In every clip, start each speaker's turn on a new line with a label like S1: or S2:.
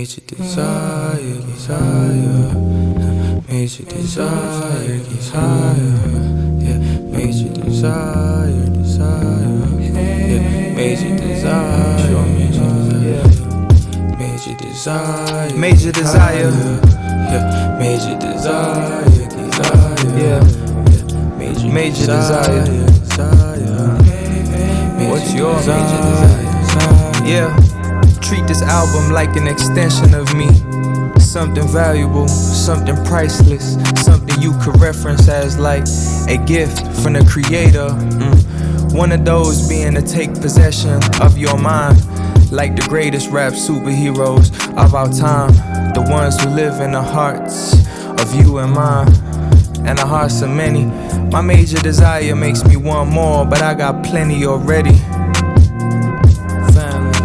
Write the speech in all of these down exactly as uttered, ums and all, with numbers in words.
S1: Major desire, desire. Major desire, desire. Yeah, major desire, desire. Yeah, major desire, major desire.
S2: Major desire.
S1: Yeah, major desire, desire.
S2: Yeah,
S1: major,
S2: major desire.
S1: desire.
S2: What's your
S1: major
S2: desire? Yeah, treat this album like an extension of me. Something valuable, something priceless, something you could reference as like a gift from the creator. Mm. One of those being to take possession of your mind, like the greatest rap superheroes of our time, the ones who live in the hearts of you and mine, and the hearts of many. My major desire makes me want more, but I got plenty already. Family.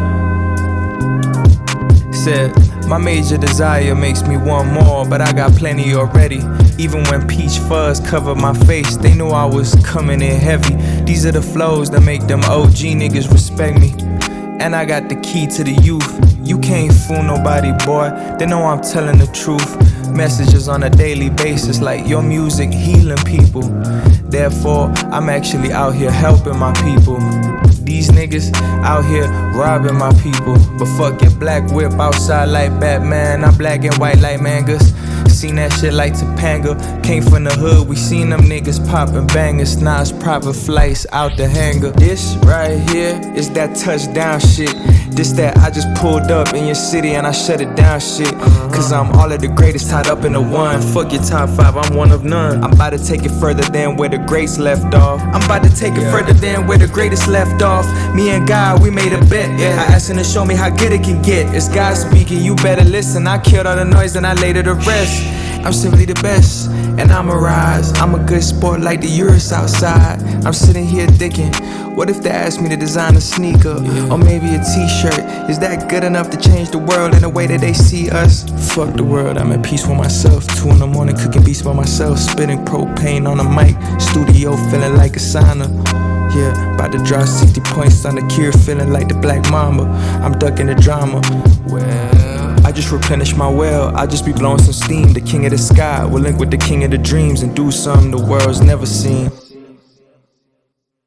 S2: Said, my major desire makes me want more, but I got plenty already. Even when peach fuzz covered my face, they knew I was coming in heavy. These are the flows that make them O G niggas respect me. And I got the key to the youth. You can't fool nobody, boy. They know I'm telling the truth. Messages on a daily basis like your music healing people. Therefore, I'm actually out here helping my people. These niggas out here robbing my people. But fuck your black whip outside like Batman. I'm black and white like mangas. Seen that shit like Topanga. Came from the hood, we seen them niggas popping bangers. Now it's private flights out the hangar. This right here is that touchdown shit. This that I just pulled up in your city and I shut it down shit. Cause I'm all of the greatest tied up in the one. Fuck your top five, I'm one of none. I'm about to take it further than where the greats left off. I'm about to take it yeah. further than where the greatest left off. Me and God, we made a bet. Yeah. I asked him to show me how good it can get. It's God speaking, you better listen. I killed all the noise and I laid it to rest. I'm simply the best, and I'ma rise. I'm a good sport like the Urus outside. I'm sitting here thinking, what if they asked me to design a sneaker, yeah. or maybe a t-shirt? Is that good enough to change the world in the way that they see us? Fuck the world, I'm at peace with myself. Two in the morning cooking beats by myself, spitting propane on a mic, studio feeling like a sauna. Yeah, about to drop sixty points on the cure, feeling like the Black Mamba. I'm ducking the drama. Well, I just replenish my well, I just be blowing some steam. The king of the sky will link with the king of the dreams and do something the world's never seen.